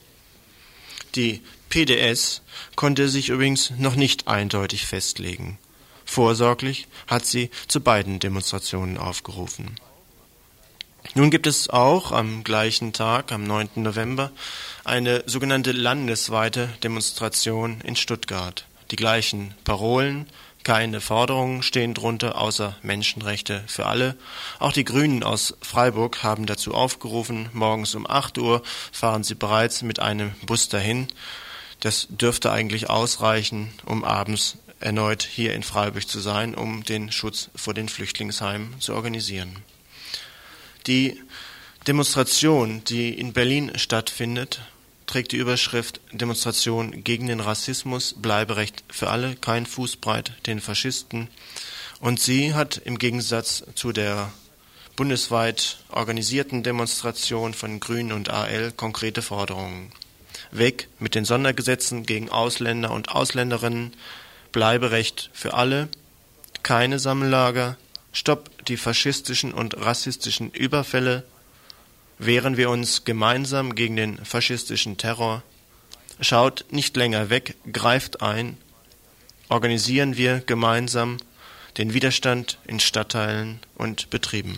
Die P D S konnte sich übrigens noch nicht eindeutig festlegen. Vorsorglich hat sie zu beiden Demonstrationen aufgerufen. Nun gibt es auch am gleichen Tag, am neunten November, eine sogenannte landesweite Demonstration in Stuttgart. Die gleichen Parolen, keine Forderungen stehen drunter, außer Menschenrechte für alle. Auch die Grünen aus Freiburg haben dazu aufgerufen. Morgens um acht Uhr fahren sie bereits mit einem Bus dahin. Das dürfte eigentlich ausreichen, um abends erneut hier in Freiburg zu sein, um den Schutz vor den Flüchtlingsheimen zu organisieren. Die Demonstration, die in Berlin stattfindet, trägt die Überschrift Demonstration gegen den Rassismus, Bleiberecht für alle, kein Fußbreit den Faschisten. Und sie hat im Gegensatz zu der bundesweit organisierten Demonstration von Grünen und A L konkrete Forderungen. Weg mit den Sondergesetzen gegen Ausländer und Ausländerinnen, Bleiberecht für alle, keine Sammellager, Stopp die faschistischen und rassistischen Überfälle, wehren wir uns gemeinsam gegen den faschistischen Terror, schaut nicht länger weg, greift ein, organisieren wir gemeinsam den Widerstand in Stadtteilen und Betrieben.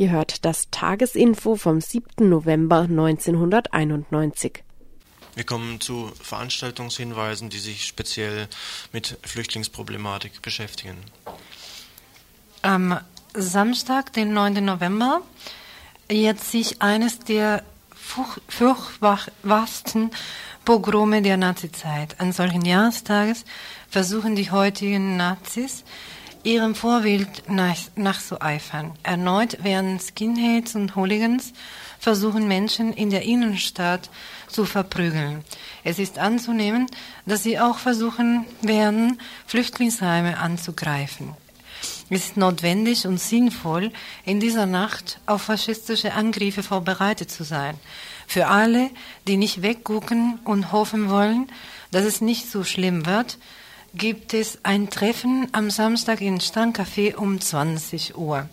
Ihr hört das Tagesinfo vom siebten November neunzehnhunderteinundneunzig. Wir kommen zu Veranstaltungshinweisen, die sich speziell mit Flüchtlingsproblematik beschäftigen. Am Samstag, den neunten November, jährt sich eines der furchtbarsten Pogrome der Nazizeit. An solchen Jahrestages versuchen die heutigen Nazis, ihrem Vorbild nach, nachzueifern. Erneut werden Skinheads und Hooligans versuchen, Menschen in der Innenstadt zu verprügeln. Es ist anzunehmen, dass sie auch versuchen werden, Flüchtlingsheime anzugreifen. Es ist notwendig und sinnvoll, in dieser Nacht auf faschistische Angriffe vorbereitet zu sein. Für alle, die nicht weggucken und hoffen wollen, dass es nicht so schlimm wird, gibt es ein Treffen am Samstag im Strandcafé um zwanzig Uhr.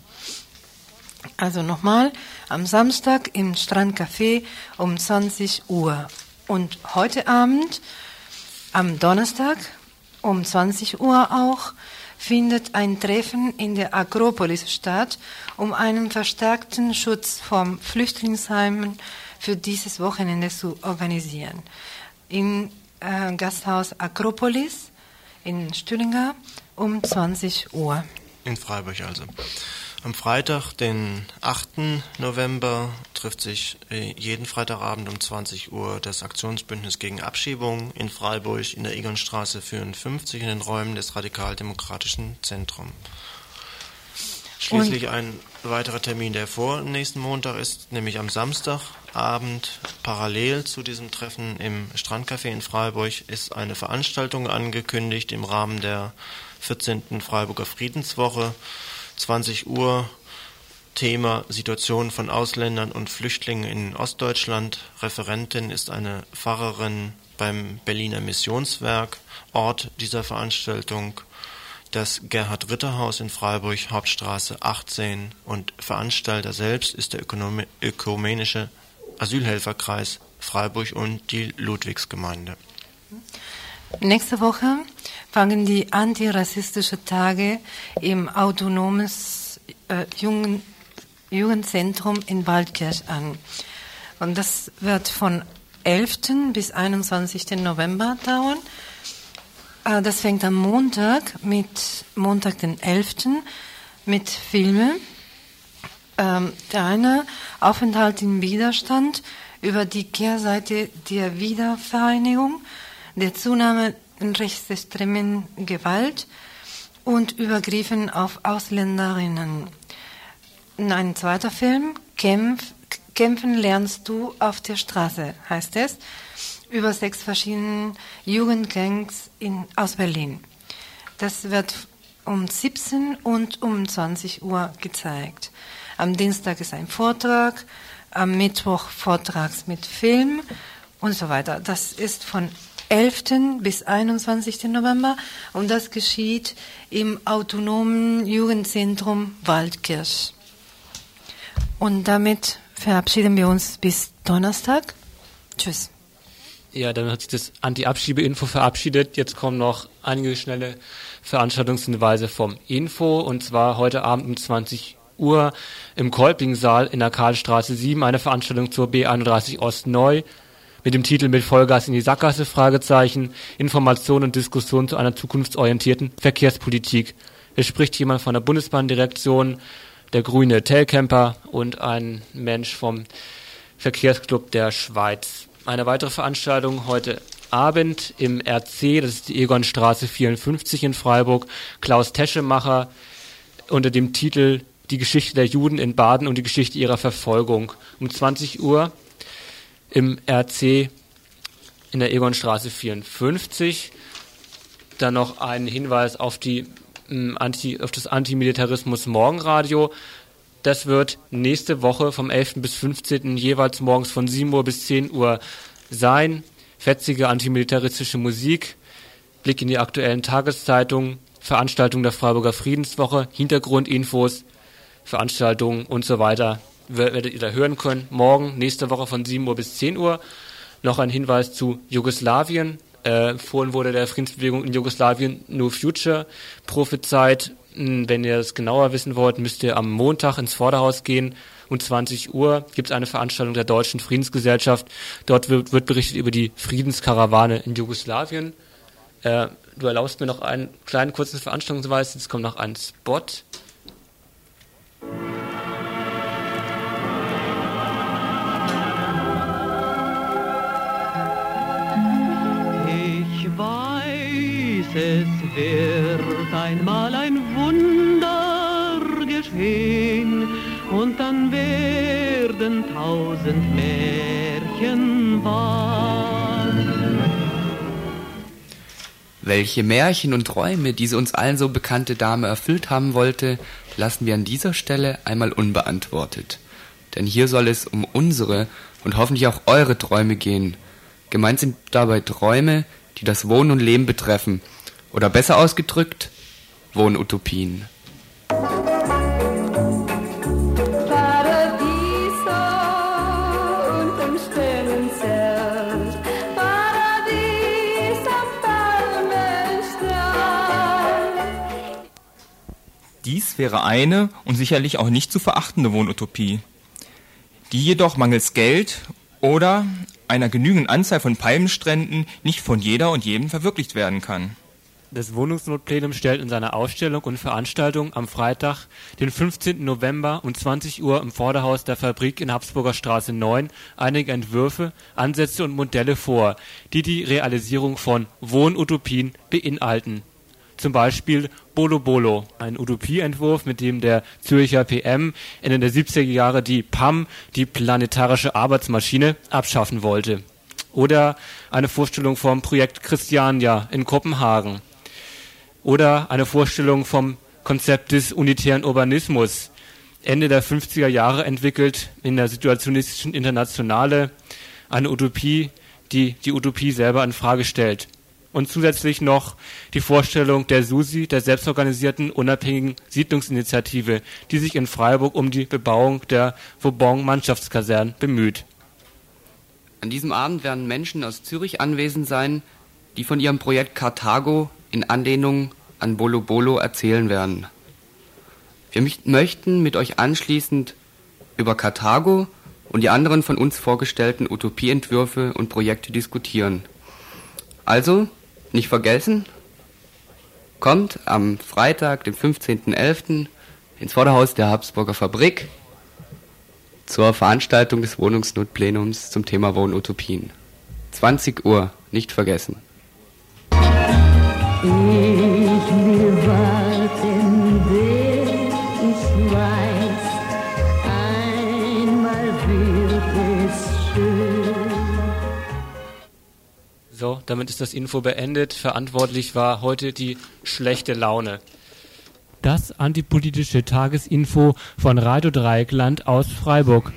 Also nochmal, am Samstag im Strandcafé um zwanzig Uhr. Und heute Abend, am Donnerstag um zwanzig Uhr auch, findet ein Treffen in der Akropolis statt, um einen verstärkten Schutz von Flüchtlingsheimen für dieses Wochenende zu organisieren. Im äh, Gasthaus Akropolis in Stühlinger um zwanzig Uhr. In Freiburg also. Am Freitag, den achten November, trifft sich jeden Freitagabend um zwanzig Uhr das Aktionsbündnis gegen Abschiebung in Freiburg in der Egonstraße vierundfünfzig in den Räumen des Radikaldemokratischen Zentrums. Schließlich ein weiterer Termin, der vor nächsten Montag ist, nämlich am Samstagabend, parallel zu diesem Treffen im Strandcafé in Freiburg, ist eine Veranstaltung angekündigt im Rahmen der vierzehnten Freiburger Friedenswoche. zwanzig Uhr, Thema Situation von Ausländern und Flüchtlingen in Ostdeutschland. Referentin ist eine Pfarrerin beim Berliner Missionswerk. Ort dieser Veranstaltung das Gerhard-Ritter-Haus in Freiburg, Hauptstraße achtzehn, und Veranstalter selbst ist der Ökonom- Ökumenische Asylhelferkreis Freiburg und die Ludwigsgemeinde. Nächste Woche fangen die antirassistische Tage im autonomes äh, Jugend- Jugendzentrum in Waldkirch an. Und das wird von elften bis einundzwanzigsten November dauern. Äh, das fängt am Montag mit Montag den elften mit Filmen. Ähm, der eine Aufenthalt im Widerstand über die Kehrseite der Wiedervereinigung, der Zunahme rechtsextremen Gewalt und Übergriffen auf Ausländerinnen. Ein zweiter Film, Kämpf, Kämpfen lernst du auf der Straße, heißt es, über sechs verschiedene Jugendgangs in, aus Berlin. Das wird um siebzehn und um zwanzig Uhr gezeigt. Am Dienstag ist ein Vortrag, am Mittwoch Vortrags mit Film und so weiter. Das ist von elften bis einundzwanzigsten November und das geschieht im autonomen Jugendzentrum Waldkirch. Und damit verabschieden wir uns bis Donnerstag. Tschüss. Ja, dann hat sich das Anti-Abschiebe-Info verabschiedet. Jetzt kommen noch einige schnelle Veranstaltungshinweise vom Info, und zwar heute Abend um zwanzig Uhr im Kolpingsaal in der Karlstraße sieben eine Veranstaltung zur B einunddreißig Ost neu mit dem Titel Mit Vollgas in die Sackgasse, Fragezeichen, Information und Diskussion zu einer zukunftsorientierten Verkehrspolitik. Es spricht jemand von der Bundesbahndirektion, der grüne Telcamper und ein Mensch vom Verkehrsclub der Schweiz. Eine weitere Veranstaltung heute Abend im R C, das ist die Egonstraße vierundfünfzig in Freiburg, Klaus Teschemacher unter dem Titel Die Geschichte der Juden in Baden und die Geschichte ihrer Verfolgung. Um zwanzig Uhr im R C in der Egonstraße vierundfünfzig. Dann noch ein Hinweis auf die Anti, auf das Antimilitarismus-Morgenradio. Das wird nächste Woche vom elften bis fünfzehnten jeweils morgens von sieben Uhr bis zehn Uhr sein. Fetzige antimilitaristische Musik, Blick in die aktuellen Tageszeitungen, Veranstaltungen der Freiburger Friedenswoche, Hintergrundinfos, Veranstaltungen und so weiter werdet ihr da hören können. Morgen, nächste Woche von sieben Uhr bis zehn Uhr. Noch ein Hinweis zu Jugoslawien. Äh, vorhin wurde der Friedensbewegung in Jugoslawien No Future prophezeit. Wenn ihr es genauer wissen wollt, müsst ihr am Montag ins Vorderhaus gehen. Um zwanzig Uhr gibt es eine Veranstaltung der Deutschen Friedensgesellschaft. Dort wird, wird berichtet über die Friedenskarawane in Jugoslawien. Äh, du erlaubst mir noch einen kleinen kurzen Veranstaltungshinweis. Jetzt kommt noch ein Spot. Ich weiß, es wird einmal ein Wunder geschehen, und dann werden tausend Märchen wahr. Welche Märchen und Träume diese uns allen so bekannte Dame erfüllt haben wollte, lassen wir an dieser Stelle einmal unbeantwortet. Denn hier soll es um unsere und hoffentlich auch eure Träume gehen. Gemeint sind dabei Träume, die das Wohnen und Leben betreffen. Oder besser ausgedrückt, Wohnutopien. Dies wäre eine und sicherlich auch nicht zu verachtende Wohnutopie, die jedoch mangels Geld oder einer genügenden Anzahl von Palmenstränden nicht von jeder und jedem verwirklicht werden kann. Das Wohnungsnotplenum stellt in seiner Ausstellung und Veranstaltung am Freitag, den fünfzehnten November um zwanzig Uhr im Vorderhaus der Fabrik in Habsburger Straße neun einige Entwürfe, Ansätze und Modelle vor, die die Realisierung von Wohnutopien beinhalten. Zum Beispiel Bolo Bolo, ein Utopieentwurf, mit dem der Zürcher P M Ende der siebziger Jahre die P A M, die planetarische Arbeitsmaschine, abschaffen wollte. Oder eine Vorstellung vom Projekt Christiania in Kopenhagen. Oder eine Vorstellung vom Konzept des unitären Urbanismus, Ende der fünfziger Jahre entwickelt in der Situationistischen Internationale, eine Utopie, die die Utopie selber in Frage stellt. Und zusätzlich noch die Vorstellung der SUSI, der selbstorganisierten unabhängigen Siedlungsinitiative, die sich in Freiburg um die Bebauung der Vauban-Mannschaftskaserne bemüht. An diesem Abend werden Menschen aus Zürich anwesend sein, die von ihrem Projekt Karthago in Anlehnung an Bolo Bolo erzählen werden. Wir möchten mit euch anschließend über Karthago und die anderen von uns vorgestellten Utopieentwürfe und Projekte diskutieren. Also, nicht vergessen, kommt am Freitag, dem fünfzehnten elften ins Vorderhaus der Habsburger Fabrik zur Veranstaltung des Wohnungsnotplenums zum Thema Wohnutopien. zwanzig Uhr, nicht vergessen. Ich will warten, bis ich weiß, einmal wird es schön. So, damit ist das Info beendet. Verantwortlich war heute die schlechte Laune. Das antipolitische Tagesinfo von Radio Dreieckland aus Freiburg.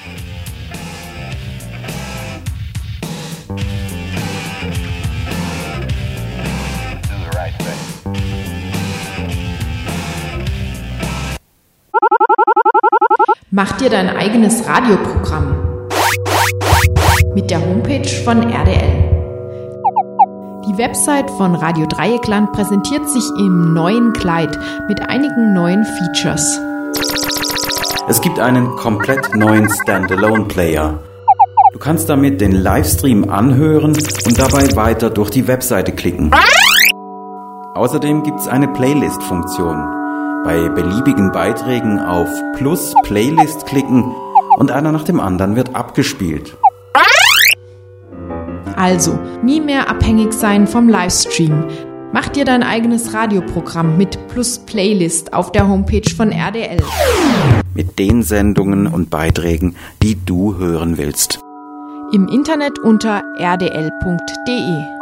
Mach dir dein eigenes Radioprogramm mit der Homepage von R D L. Die Website von Radio Dreieckland präsentiert sich im neuen Kleid mit einigen neuen Features. Es gibt einen komplett neuen Standalone-Player. Du kannst damit den Livestream anhören und dabei weiter durch die Webseite klicken. Außerdem gibt es eine Playlist-Funktion. Bei beliebigen Beiträgen auf Plus Playlist klicken und einer nach dem anderen wird abgespielt. Also, nie mehr abhängig sein vom Livestream. Mach dir dein eigenes Radioprogramm mit Plus Playlist auf der Homepage von R D L. Mit den Sendungen und Beiträgen, die du hören willst. Im Internet unter r d l punkt d e.